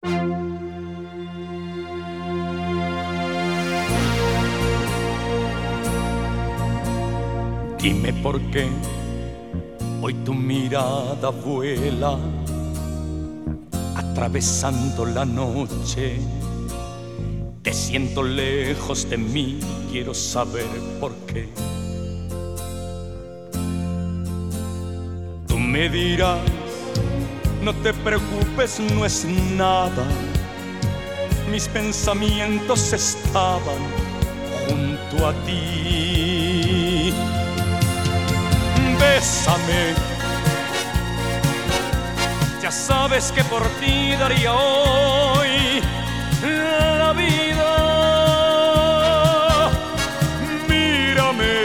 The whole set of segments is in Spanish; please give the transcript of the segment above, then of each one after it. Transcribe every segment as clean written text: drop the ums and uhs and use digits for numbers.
Dime por qué hoy tu mirada vuela atravesando la noche. Te siento lejos de mí, quiero saber por qué. Tú me dirás, no te preocupes, no es nada. Mis pensamientos estaban junto a ti. Bésame, ya sabes que por ti daría hoy la vida. Mírame,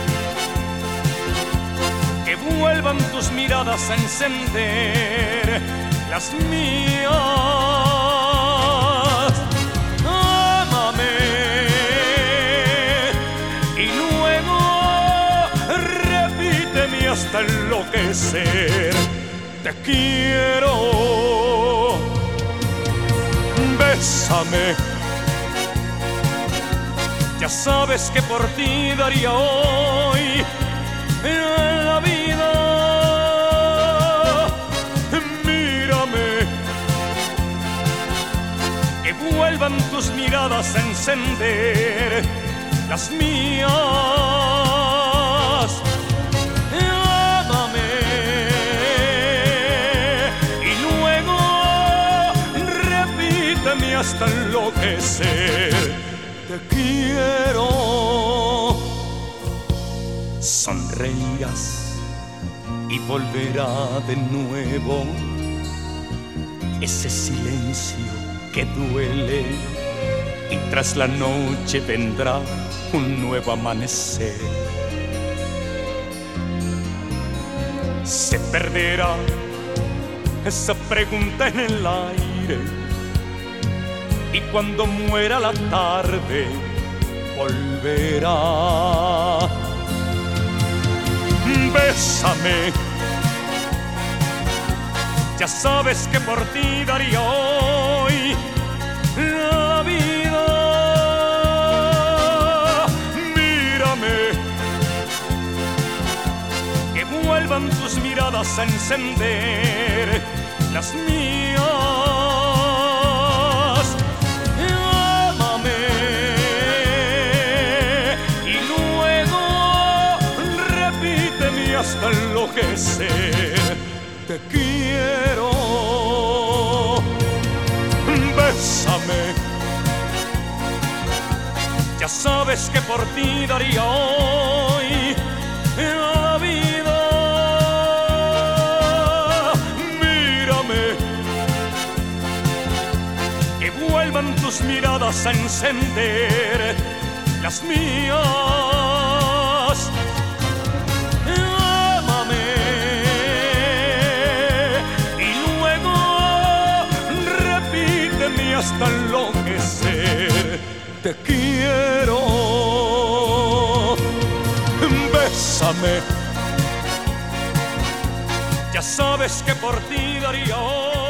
que vuelvan tus miradas a encender las mías. Ámame y luego repíteme hasta enloquecer. Te quiero. Bésame, ya sabes que por ti daría hoy la vida. Mírame, que vuelvan tus miradas a encender las mías. Ámame y luego repíteme hasta enloquecer. Te quiero. Sonreirás y volverá de nuevo ese silencio que duele, y tras la noche vendrá un nuevo amanecer. Se perderá esa pregunta en el aire, y cuando muera la tarde volverá. Bésame, ya sabes que por ti daría hoy la vida. Mírame, que vuelvan tus miradas a encender las mías. Ámame y luego repíteme hasta enloquecer. Te quiero. Bésame, ya sabes que por ti daría hoy la vida. Mírame, que vuelvan tus miradas a encender las mías. Ámame y luego repíteme hasta enloquecer. Te quiero. Bésame, ya sabes que por ti daría hoy